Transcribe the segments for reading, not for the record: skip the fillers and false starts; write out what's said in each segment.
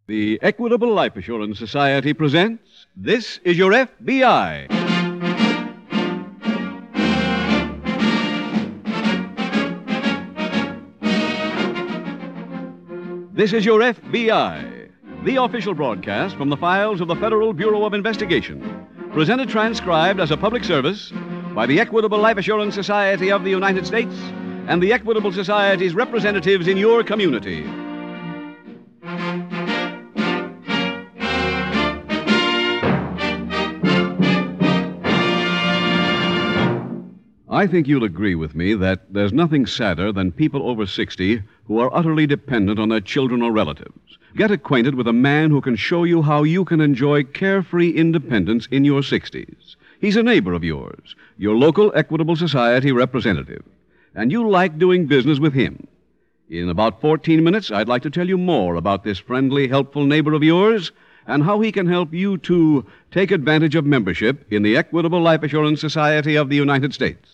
The Equitable Life Assurance Society presents This Is Your FBI. This is Your FBI, the official broadcast from the files of the Federal Bureau of Investigation, presented transcribed as a public service by the Equitable Life Assurance Society of the United States and the Equitable Society's representatives in your community. I think you'll agree with me that there's nothing sadder than people over 60 who are utterly dependent on their children or relatives. Get acquainted with a man who can show you how you can enjoy carefree independence in your 60s. He's a neighbor of yours, your local Equitable Society representative, and you like doing business with him. In about 14 minutes, I'd like to tell you more about this friendly, helpful neighbor of yours and how he can help you to take advantage of membership in the Equitable Life Assurance Society of the United States.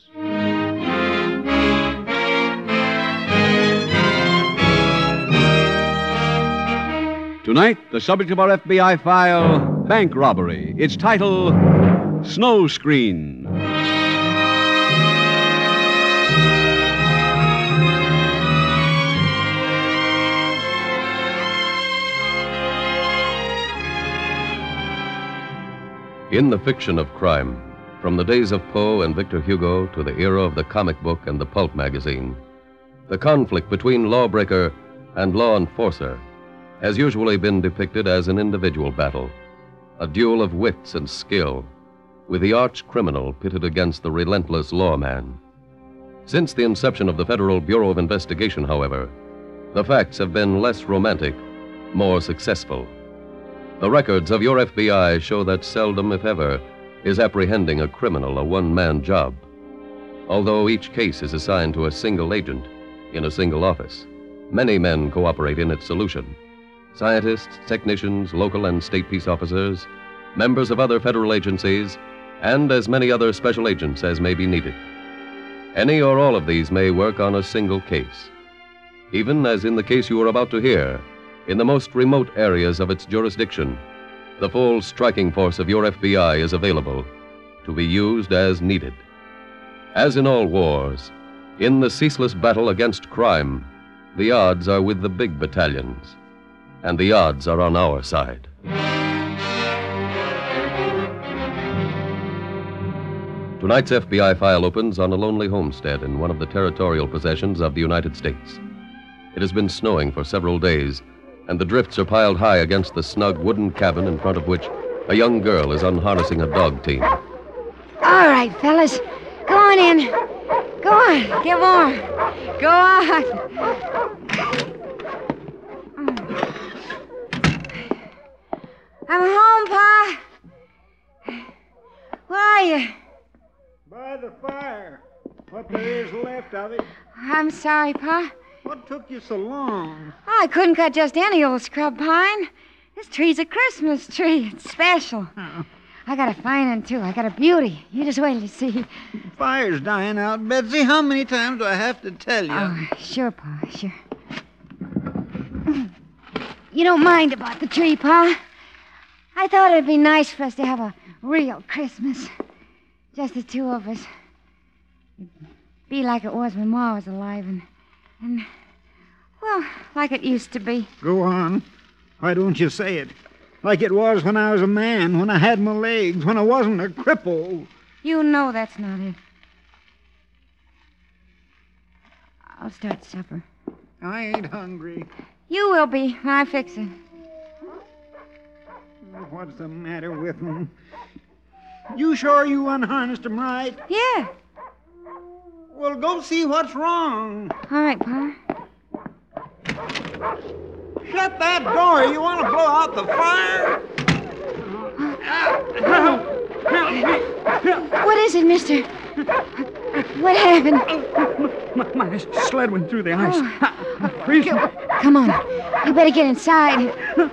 Tonight, the subject of our FBI file, bank robbery. Its title, Snow Screen. In the fiction of crime, from the days of Poe and Victor Hugo to the era of the comic book and the pulp magazine, the conflict between lawbreaker and law enforcer has usually been depicted as an individual battle, a duel of wits and skill, with the arch criminal pitted against the relentless lawman. Since the inception of the Federal Bureau of Investigation, however, the facts have been less romantic, more successful. The records of your FBI show that seldom, if ever, is apprehending a criminal a one-man job. Although each case is assigned to a single agent in a single office, many men cooperate in its solution. Scientists, technicians, local and state peace officers, members of other federal agencies, and as many other special agents as may be needed. Any or all of these may work on a single case. Even as in the case you are about to hear, in the most remote areas of its jurisdiction, the full striking force of your FBI is available to be used as needed. As in all wars, in the ceaseless battle against crime, the odds are with the big battalions, and the odds are on our side. Tonight's FBI file opens on a lonely homestead in one of the territorial possessions of the United States. It has been snowing for several days, and the drifts are piled high against the snug wooden cabin in front of which a young girl is unharnessing a dog team. All right, fellas. Go on in. Go on. Get warm. Go on. I'm home, Pa. Where are you? By the fire. What there is left of it. I'm sorry, Pa. What took you so long? Oh, I couldn't cut just any old scrub pine. This tree's a Christmas tree. It's special. Oh. I got a fine one, too. I got a beauty. You just wait till you see. Fire's dying out, Betsy. How many times do I have to tell you? Oh, sure, Pa, sure. You don't mind about the tree, Pa? I thought it'd be nice for us to have a real Christmas. Just the two of us. It'd be like it was when Ma was alive and well, like it used to be. Go on. Why don't you say it? Like it was when I was a man, when I had my legs, when I wasn't a cripple. You know that's not it. I'll start supper. I ain't hungry. You will be when I fix it. What's the matter with them? You sure you unharnessed them right? Yeah. Well, go see what's wrong. All right, Pa. Shut that door. You want to blow out the fire? What is it, mister? What happened? My sled went through the ice. I'm freezing. Come on. You better get inside.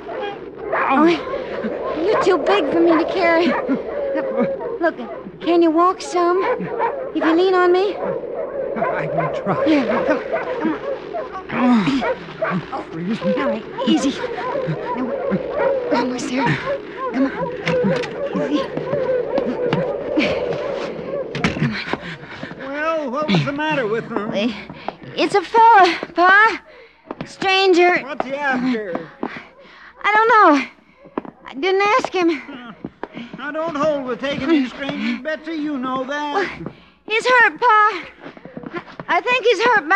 Oh, you're too big for me to carry. Look, can you walk some? If you lean on me? I can try. Yeah, come on. Freeze. All right, easy. Now, we're almost there. Come on. Easy. Come on. Well, what was the matter with them? It's a fella, Pa. Stranger. What's he after? I don't know. I didn't ask him. Now, don't hold with taking in strangers, Betsy. You know that. He's hurt, Pa. I think he's hurt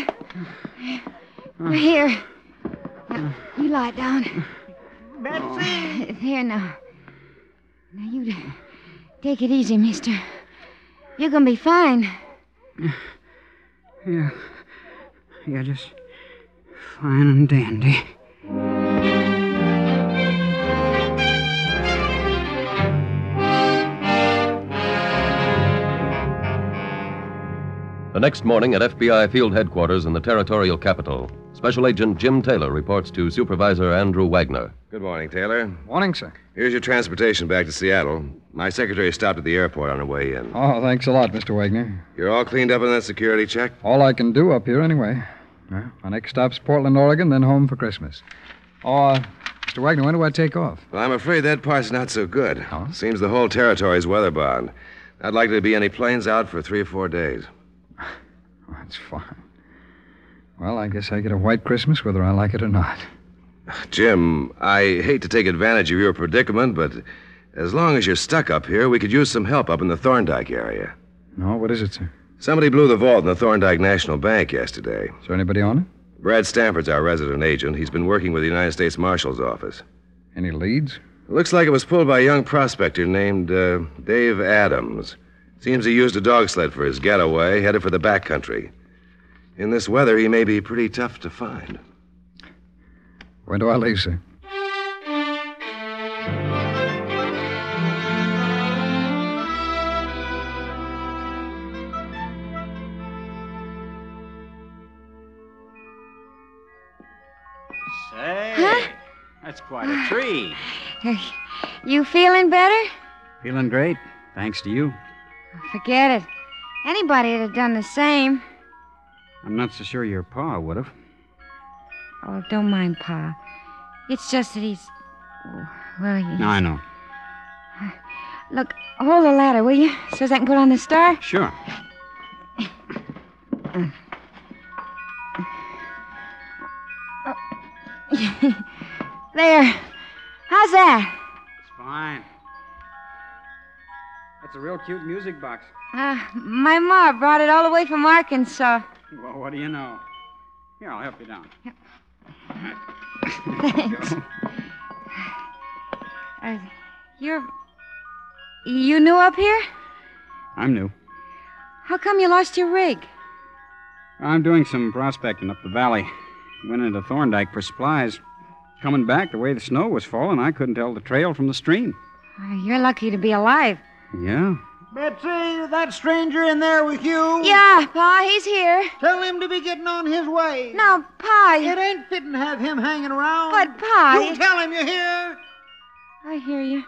bad. Here. Now, you lie down. Betsy! Here now. Now, you take it easy, mister. You're gonna be fine. Yeah, just fine and dandy. The next morning at FBI Field Headquarters in the Territorial Capital, Special Agent Jim Taylor reports to Supervisor Andrew Wagner. Good morning, Taylor. Morning, sir. Here's your transportation back to Seattle. My secretary stopped at the airport on her way in. Oh, thanks a lot, Mr. Wagner. You're all cleaned up on that security check? All I can do up here anyway. Well, my next stop's Portland, Oregon, then home for Christmas. Oh, Mr. Wagner, when do I take off? Well, I'm afraid that part's not so good. Oh? Seems the whole territory's weather-bound. Not likely to be any planes out for 3 or 4 days. Oh, that's fine. Well, I guess I get a white Christmas whether I like it or not. Jim, I hate to take advantage of your predicament, but as long as you're stuck up here, we could use some help up in the Thorndike area. No, what is it, sir? Somebody blew the vault in the Thorndike National Bank yesterday. Is there anybody on it? Brad Stanford's our resident agent. He's been working with the United States Marshal's office. Any leads? It looks like it was pulled by a young prospector named Dave Adams. Seems he used a dog sled for his getaway, headed for the backcountry. In this weather, he may be pretty tough to find. When do I leave, sir? Say, Huh? that's quite a tree. You feeling better? Feeling great, thanks to you. Forget it. Anybody'd have done the same. I'm not so sure your pa would have. Oh, don't mind Pa. It's just that he's... Oh, well, he... No, I know. Look, hold the ladder, will you? So I can put on the star? Sure. There. How's that? It's fine. That's a real cute music box. My ma brought it all the way from Arkansas. Well, what do you know? Here, I'll help you down. Thanks. You new up here? I'm new. How come you lost your rig? I'm doing some prospecting up the valley. Went into Thorndike for supplies. Coming back, the way the snow was falling, I couldn't tell the trail from the stream. You're lucky to be alive. Yeah? Betsy, that stranger in there with you? Yeah, Pa, he's here. Tell him to be getting on his way. No, Pa, It ain't fitting to have him hanging around. But, Pa... You tell him, you hear? I hear you.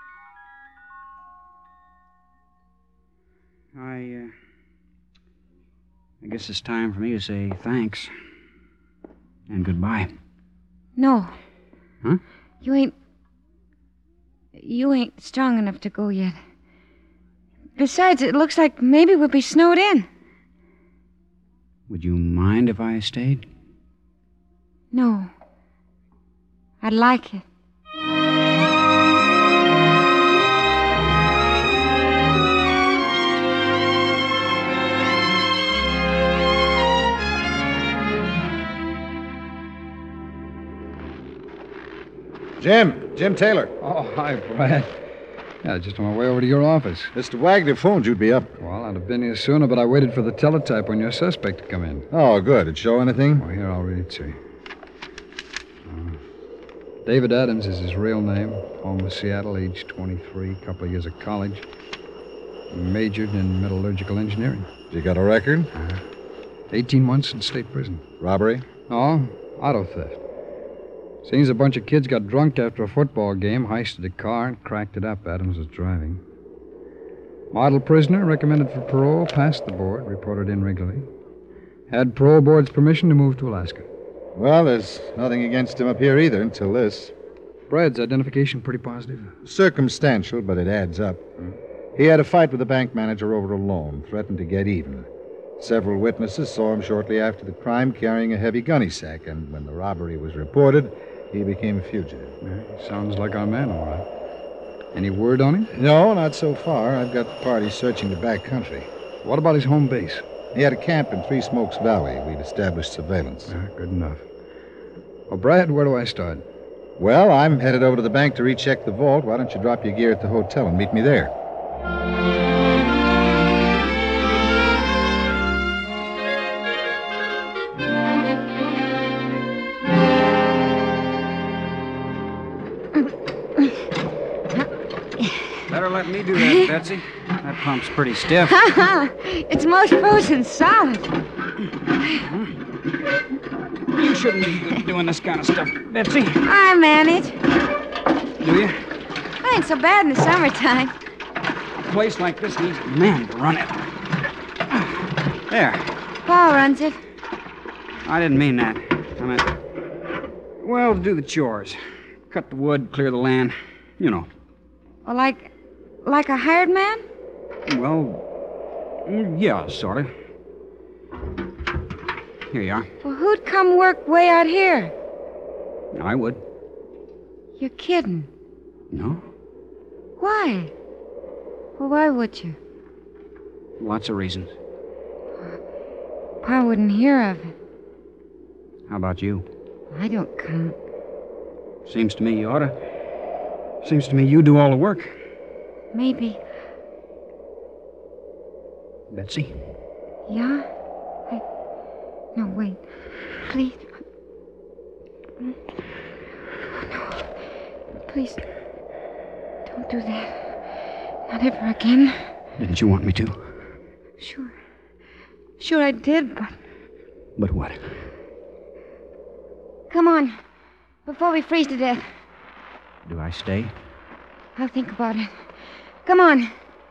I guess it's time for me to say thanks. And goodbye. No. Huh? You ain't strong enough to go yet. Besides, it looks like maybe we'll be snowed in. Would you mind if I stayed? No. I'd like it. Jim Taylor. Oh, hi, Brad. Yeah, just on my way over to your office. Mr. Wagner phoned you'd be up. Well, I'd have been here sooner, but I waited for the teletype on your suspect to come in. Oh, good. Did it show anything? Oh, here, I'll read it to you. David Adams is his real name. Home of Seattle, age 23, couple of years of college. Majored in metallurgical engineering. You got a record? 18 months in state prison. Robbery? No, auto theft. Seems a bunch of kids got drunk after a football game, heisted a car, and cracked it up. Adams was driving. Model prisoner, recommended for parole, passed the board, reported in regularly. Had parole board's permission to move to Alaska. Well, there's nothing against him up here either until this. Brad's identification pretty positive. Circumstantial, but it adds up. He had a fight with the bank manager over a loan, threatened to get even. Several witnesses saw him shortly after the crime carrying a heavy gunny sack, and when the robbery was reported, he became a fugitive. Yeah, sounds like our man, all right. Any word on him? No, not so far. I've got the party searching the back country. What about his home base? He had a camp in Three Smokes Valley. We'd established surveillance. Good enough. Well, Brad, where do I start? Well, I'm headed over to the bank to recheck the vault. Why don't you drop your gear at the hotel and meet me there? Better let me do that, Betsy. That pump's pretty stiff. It's most frozen solid. You shouldn't be doing this kind of stuff, Betsy. I manage. Do you? It ain't so bad in the summertime. A place like this needs a man to run it. There. Paul runs it. I didn't mean that. I meant, well, do the chores. Cut the wood, clear the land. You know. Well, like a hired man? Well, yeah, sort of. Here you are. Well, who'd come work way out here? I would. You're kidding. No? Why? Well, why would you? Lots of reasons. Pa wouldn't hear of it. How about you? I don't count. Seems to me you ought to. Seems to me you do all the work. Maybe. Betsy? Yeah? No, wait. Please. No. Please. Don't do that. Not ever again. Didn't you want me to? Sure. Sure I did, but... But what? Come on. Before we freeze to death. Do I stay? I'll think about it. Come on.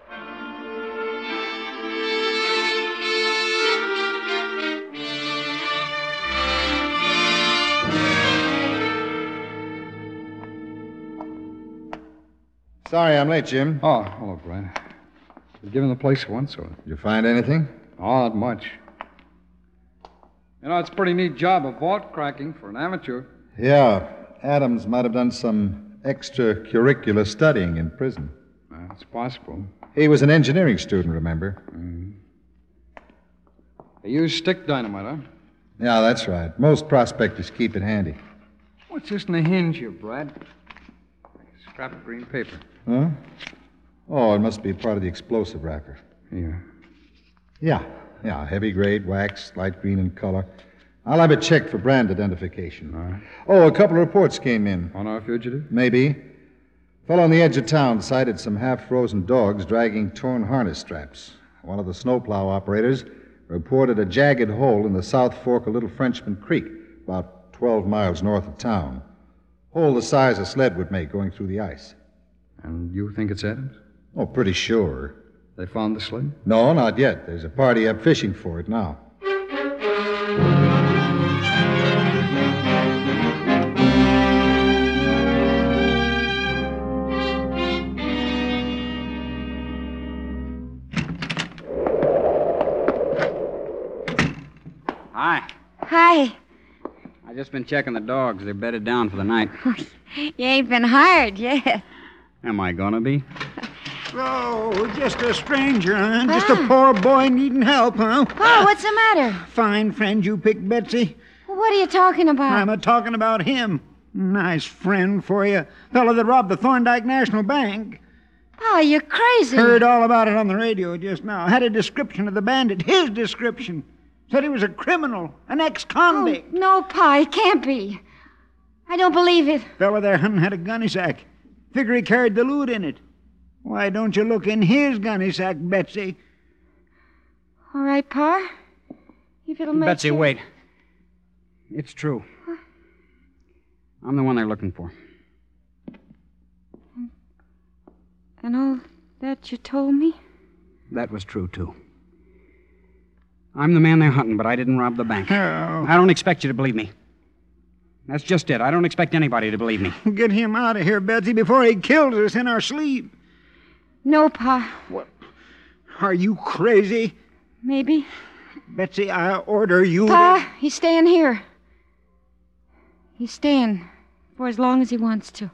Sorry I'm late, Jim. Oh, hello, Brad. Been given the place once, or... Did you find anything? Oh, not much. You know, it's a pretty neat job of vault cracking for an amateur. Yeah. Adams might have done some extracurricular studying in prison. It's possible. He was an engineering student, remember? They use stick dynamite, huh? Yeah, that's right. Most prospectors keep it handy. What's this in the hinge here, Brad? Like a scrap of green paper. Huh? Oh, it must be part of the explosive wrapper. Here. Yeah, heavy grade, wax, light green in color. I'll have it checked for brand identification. All right. Oh, a couple of reports came in. On our fugitive? Maybe. Fellow on the edge of town sighted some half-frozen dogs dragging torn harness straps. One of the snowplow operators reported a jagged hole in the South Fork of Little Frenchman Creek, about 12 miles north of town. Hole the size a sled would make going through the ice. And you think it's Adams? Oh, pretty sure. They found the sled? No, not yet. There's a party up fishing for it now. Hi. Hi. I just been checking the dogs. They're bedded down for the night. You ain't been hired yet. Am I gonna be? Oh, just a stranger, huh? Just a poor boy needing help, huh? Oh, what's the matter? Fine friend you picked, Betsy. Well, what are you talking about? I'm a-talking about him. Nice friend for you. Fellow that robbed the Thorndike National Bank. Oh, you're crazy. Heard all about it on the radio just now. Had a description of the bandit. His description. Said he was a criminal, an ex-convict. Oh, no, Pa, it can't be. I don't believe it. Fellow there hunting had a gunny sack. Figure he carried the loot in it. Why don't you look in his gunny sack, Betsy? All right, Pa. If it'll make Betsy, you... wait. It's true. Huh? I'm the one they're looking for. And all that you told me? That was true, too. I'm the man they're hunting, but I didn't rob the bank. Oh. I don't expect you to believe me. That's just it. I don't expect anybody to believe me. Get him out of here, Betsy, before he kills us in our sleep. No, Pa. What? Are you crazy? Maybe. Betsy, I order you Pa, he's staying here. He's staying for as long as he wants to.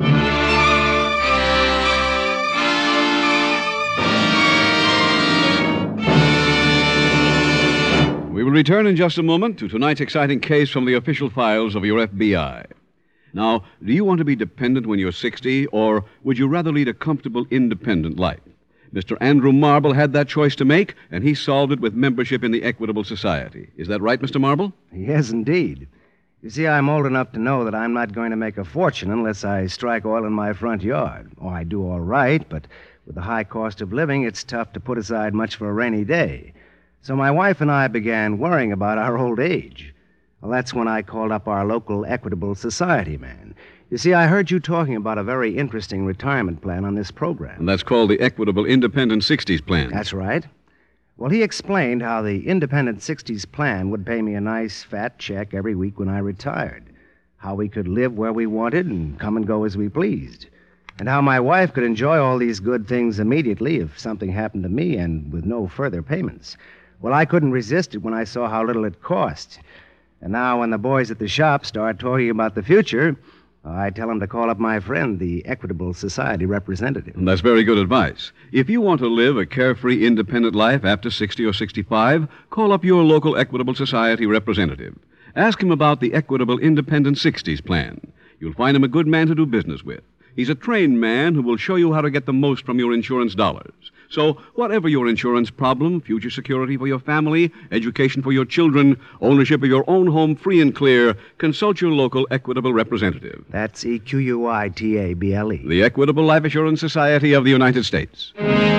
We will return in just a moment to tonight's exciting case from the official files of your FBI. Now, do you want to be dependent when you're 60, or would you rather lead a comfortable, independent life? Mr. Andrew Marble had that choice to make, and he solved it with membership in the Equitable Society. Is that right, Mr. Marble? Yes, indeed. You see, I'm old enough to know that I'm not going to make a fortune unless I strike oil in my front yard. Oh, I do all right, but with the high cost of living, it's tough to put aside much for a rainy day. So my wife and I began worrying about our old age. Well, that's when I called up our local Equitable Society man. You see, I heard you talking about a very interesting retirement plan on this program. And that's called the Equitable Independent 60s Plan. That's right. Well, he explained how the Independent 60s plan would pay me a nice fat check every week when I retired, how we could live where we wanted and come and go as we pleased, and how my wife could enjoy all these good things immediately if something happened to me and with no further payments. Well, I couldn't resist it when I saw how little it cost. And now when the boys at the shop start talking about the future, I tell them to call up my friend, the Equitable Society representative. And that's very good advice. If you want to live a carefree, independent life after 60 or 65, call up your local Equitable Society representative. Ask him about the Equitable Independent 60s Plan. You'll find him a good man to do business with. He's a trained man who will show you how to get the most from your insurance dollars. So, whatever your insurance problem, future security for your family, education for your children, ownership of your own home free and clear, consult your local Equitable representative. That's Equitable. The Equitable Life Assurance Society of the United States.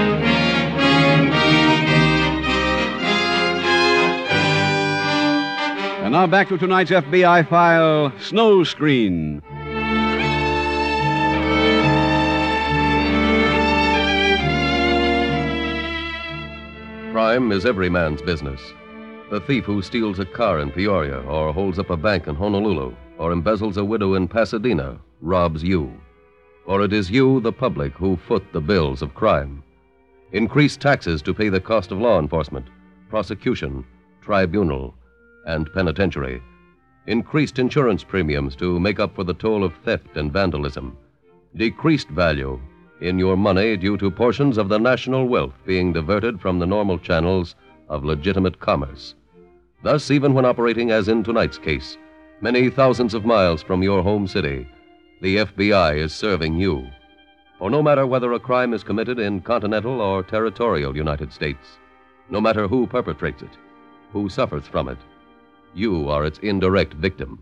And now back to tonight's FBI file, Snow Screen. Crime is every man's business. The thief who steals a car in Peoria, or holds up a bank in Honolulu, or embezzles a widow in Pasadena, robs you. For it is you, the public, who foot the bills of crime. Increased taxes to pay the cost of law enforcement, prosecution, tribunal, and penitentiary. Increased insurance premiums to make up for the toll of theft and vandalism. Decreased value in your money due to portions of the national wealth being diverted from the normal channels of legitimate commerce. Thus, even when operating as in tonight's case, many thousands of miles from your home city, the FBI is serving you. For no matter whether a crime is committed in continental or territorial United States, no matter who perpetrates it, who suffers from it, you are its indirect victim.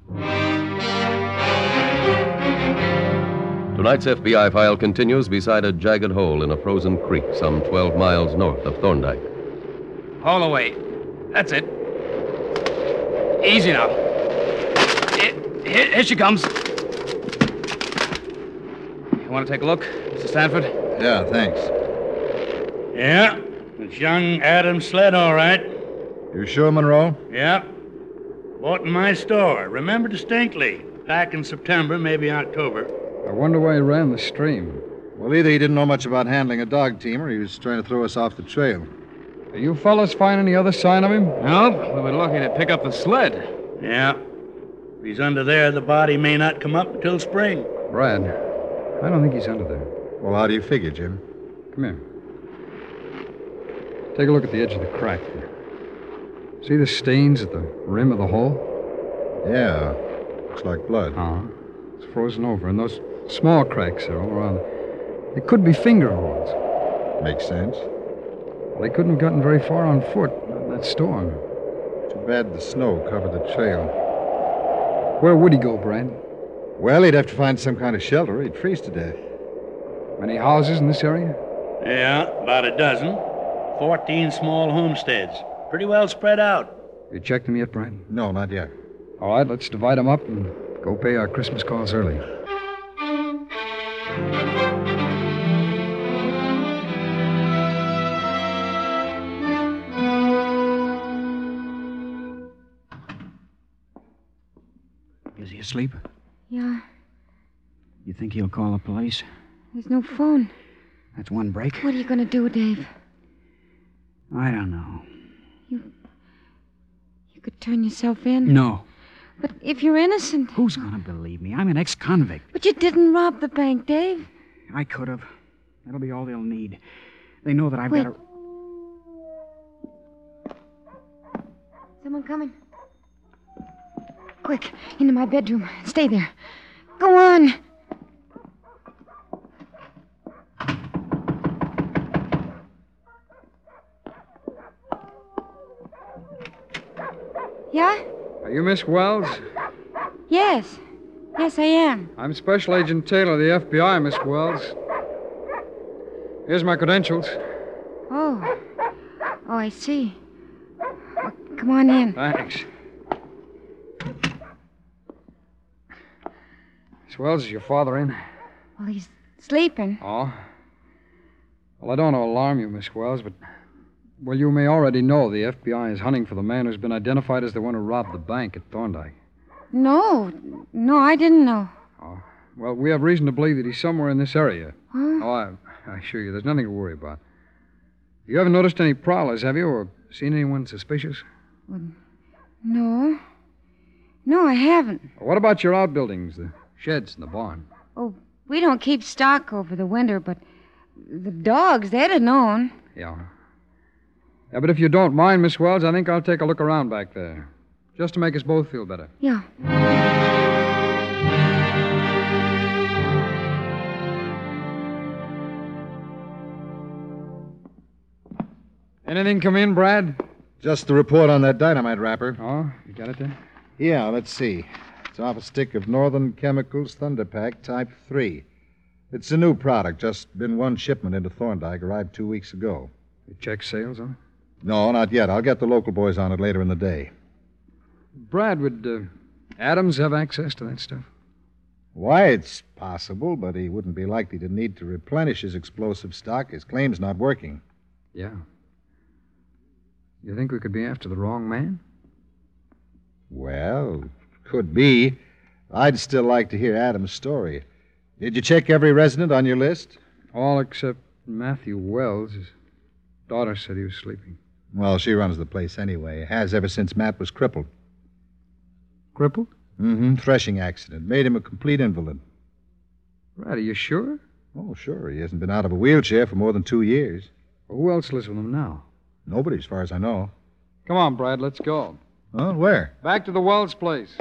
Tonight's FBI file continues beside a jagged hole in a frozen creek some 12 miles north of Thorndyke. Haul away. That's it. Easy now. Here she comes. You want to take a look, Mr. Stanford? Yeah, thanks. Yeah, it's young Adam's sled, all right. You sure, Monroe? Yeah. Bought in my store. Remember distinctly. Back in September, maybe October. I wonder why he ran the stream. Well, either he didn't know much about handling a dog team or he was trying to throw us off the trail. Do you fellas find any other sign of him? Nope. We were lucky to pick up the sled. Yeah. If he's under there, the body may not come up until spring. Brad, I don't think he's under there. Well, how do you figure, Jim? Come here. Take a look at the edge of the crack there. See the stains at the rim of the hole? Yeah. Looks like blood. Uh-huh. It's frozen over, and those small cracks are all around. They could be finger holes. Makes sense. Well, they couldn't have gotten very far on foot in that storm. Too bad the snow covered the trail. Where would he go, Brad? Well, he'd have to find some kind of shelter. He'd freeze to death. Many houses in this area? Yeah, about a dozen. 14 small homesteads. Pretty well spread out. You checked them yet, Brad? No, not yet. All right, let's divide them up and go pay our Christmas calls early. asleep? Yeah, You think he'll call the police? there's no phone. That's one break. What are you going to do, Dave? I don't know. You could turn yourself in. No. But if you're innocent. Who's going to believe me? I'm an ex-convict. But you didn't rob the bank, Dave. I could have. That'll be all they'll need. They know that I've Wait. got a... Someone coming. Quick, into my bedroom. Stay there. Go on. Yeah? Are you Miss Wells? Yes. Yes, I am. I'm Special Agent Taylor of the FBI, Miss Wells. Here's my credentials. Oh. Oh, I see. Well, come on in. Thanks. Miss Wells, is your father in? Well, he's sleeping. Oh. Well, I don't want to alarm you, Miss Wells, but... Well, you may already know the FBI is hunting for the man who's been identified as the one who robbed the bank at Thorndyke. No, I didn't know. Oh. Well, we have reason to believe that he's somewhere in this area. Huh? Oh, I assure you, there's nothing to worry about. You haven't noticed any prowlers, have you, or seen anyone suspicious? Well, no. No, I haven't. What about your outbuildings, the sheds and the barn? Oh, we don't keep stock over the winter, but the dogs, they'd have known. Yeah. Yeah, but if you don't mind, Miss Wells, I think I'll take a look around back there. Just to make us both feel better. Yeah. Anything come in, Brad? Just the report on that dynamite wrapper. Oh, you got it there? Yeah, let's see. It's off a stick of Northern Chemicals Thunderpack Type 3. It's a new product. Just been one shipment into Thorndyke. Arrived 2 weeks ago. You check sales on it? No, not yet. I'll get the local boys on it later in the day. Brad, would Adams have access to that stuff? Why, it's possible, but he wouldn't be likely to need to replenish his explosive stock. His claim's not working. Yeah. You think we could be after the wrong man? Well, could be. I'd still like to hear Adam's story. Did you check every resident on your list? All except Matthew Wells. His daughter said he was sleeping. Well, she runs the place anyway. Has ever since Matt was crippled. Crippled? Mm-hmm. Threshing accident. Made him a complete invalid. Brad, are you sure? Oh, sure. He hasn't been out of a wheelchair for more than 2 years. Well, who else lives with him now? Nobody, as far as I know. Come on, Brad, let's go. Oh, where? Back to the Wells place.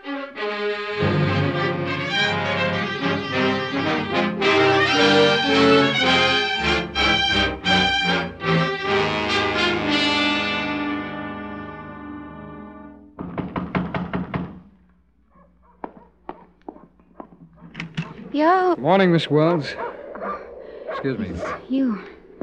Yeah. Good morning, Miss Wells. Excuse me. You.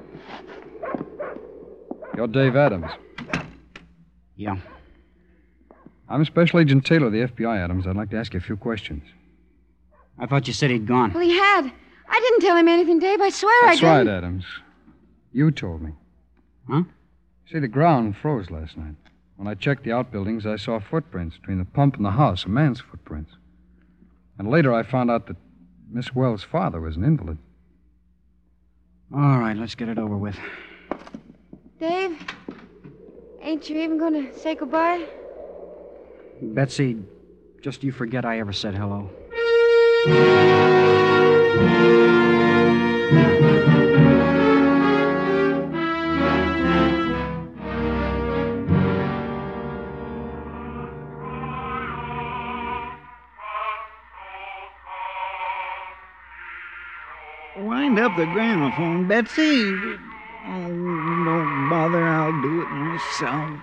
You're Dave Adams. Yeah. I'm Special Agent Taylor of the FBI, Adams. I'd like to ask you a few questions. I thought you said he'd gone. Well, he had. I didn't tell him anything, Dave. I swear That's I right, didn't. Adams. You told me. Huh? See, the ground froze last night. When I checked the outbuildings, I saw footprints between the pump and the house, a man's footprints. And later I found out that Miss Wells' father was an invalid. All right, let's get it over with. Dave, ain't you even going to say goodbye? Betsy, just you forget I ever said hello. Wind up the gramophone, Betsy. Oh, don't bother. I'll do it myself.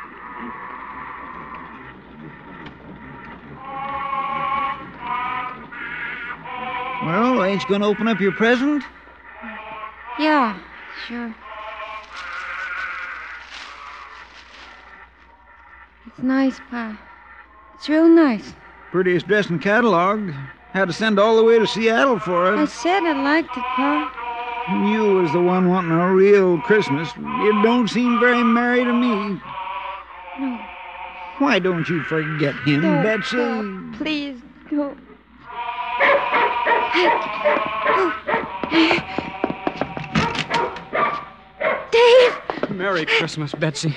Well, ain't you going to open up your present? Yeah, sure. It's nice, Pa. It's real nice. Prettiest dress in catalog. Had to send all the way to Seattle for it. I said I liked it, Pa. You was the one wanting a real Christmas. It don't seem very merry to me. No. Why don't you forget him, Don't, Betsy? Pa, please Oh. Dave! Merry Christmas, Betsy.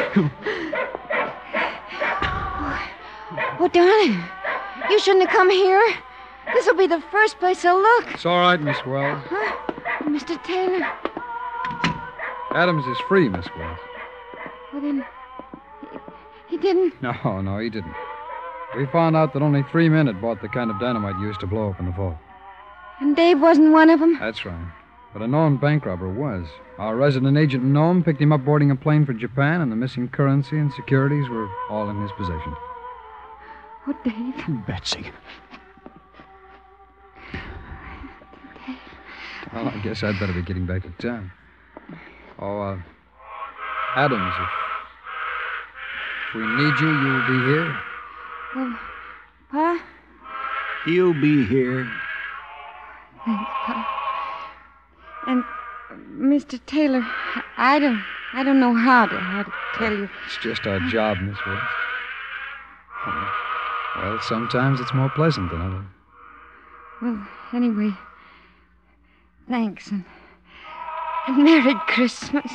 Oh, darling. You shouldn't have come here. This'll be the first place I'll look. It's all right, Miss Wells. Huh? Mr. Taylor. Adams is free, Miss Wells. Well, then, he didn't. No, he didn't. We found out that only 3 men had bought the kind of dynamite used to blow up in the vault. And Dave wasn't one of them? That's right. But a known bank robber was. Our resident agent in Nome picked him up boarding a plane for Japan, and the missing currency and securities were all in his possession. Oh, Dave. Betsy. Well, I guess I'd better be getting back to town. Oh, Adams, if we need you, you'll be here? Well, Pa? He'll be here. Thanks, Pa. And, Mr. Taylor, I don't know how to tell you. It's just our job, Miss Wells. Well, sometimes it's more pleasant than others. Well, anyway, thanks, and Merry Christmas.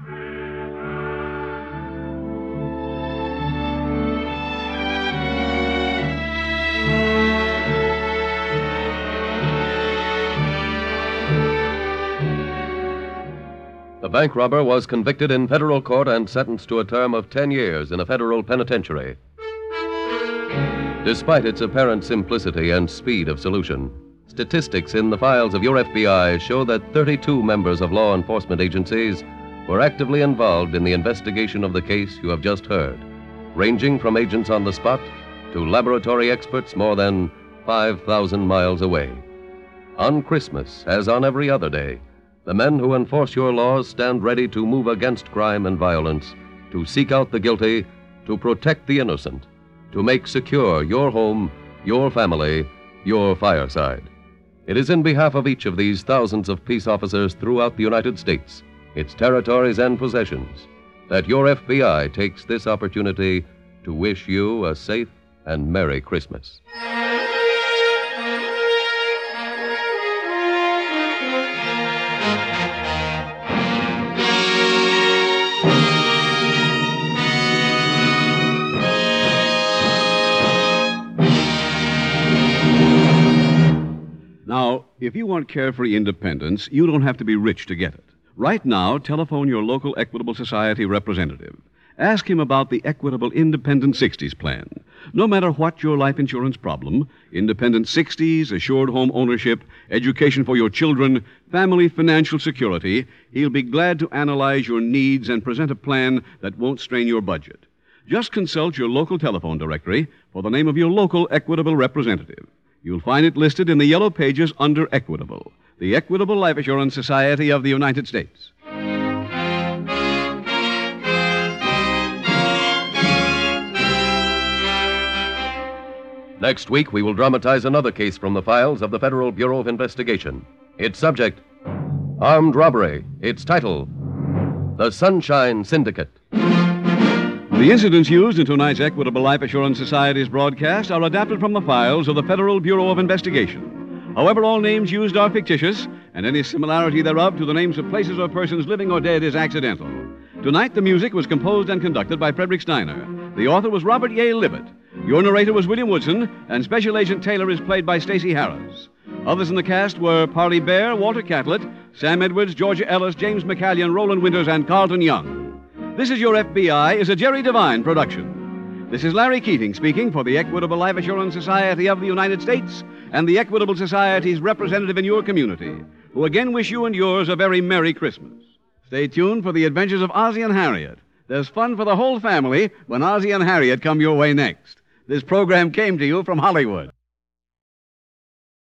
The bank robber was convicted in federal court and sentenced to a term of 10 years in a federal penitentiary. Despite its apparent simplicity and speed of solution, statistics in the files of your FBI show that 32 members of law enforcement agencies were actively involved in the investigation of the case you have just heard, ranging from agents on the spot to laboratory experts more than 5,000 miles away. On Christmas, as on every other day, the men who enforce your laws stand ready to move against crime and violence, to seek out the guilty, to protect the innocent, to make secure your home, your family, your fireside. It is in behalf of each of these thousands of peace officers throughout the United States, its territories and possessions, that your FBI takes this opportunity to wish you a safe and Merry Christmas. Now, if you want carefree independence, you don't have to be rich to get it. Right now, telephone your local Equitable Society representative. Ask him about the Equitable Independent 60s plan. No matter what your life insurance problem, Independent 60s, assured home ownership, education for your children, family financial security, he'll be glad to analyze your needs and present a plan that won't strain your budget. Just consult your local telephone directory for the name of your local Equitable representative. You'll find it listed in the yellow pages under Equitable, the Equitable Life Assurance Society of the United States. Next week, we will dramatize another case from the files of the Federal Bureau of Investigation. Its subject, armed robbery. Its title, The Sunshine Syndicate. The incidents used in tonight's Equitable Life Assurance Society's broadcast are adapted from the files of the Federal Bureau of Investigation. However, all names used are fictitious, and any similarity thereof to the names of places or persons living or dead is accidental. Tonight, the music was composed and conducted by Frederick Steiner. The author was Robert Yale Libet. Your narrator was William Woodson, and Special Agent Taylor is played by Stacey Harris. Others in the cast were Parley Bear, Walter Catlett, Sam Edwards, Georgia Ellis, James McCallion, Roland Winters, and Carlton Young. This is Your FBI is a Jerry Devine production. This is Larry Keating speaking for the Equitable Life Assurance Society of the United States and the Equitable Society's representative in your community, who again wish you and yours a very Merry Christmas. Stay tuned for the adventures of Ozzie and Harriet. There's fun for the whole family when Ozzie and Harriet come your way next. This program came to you from Hollywood.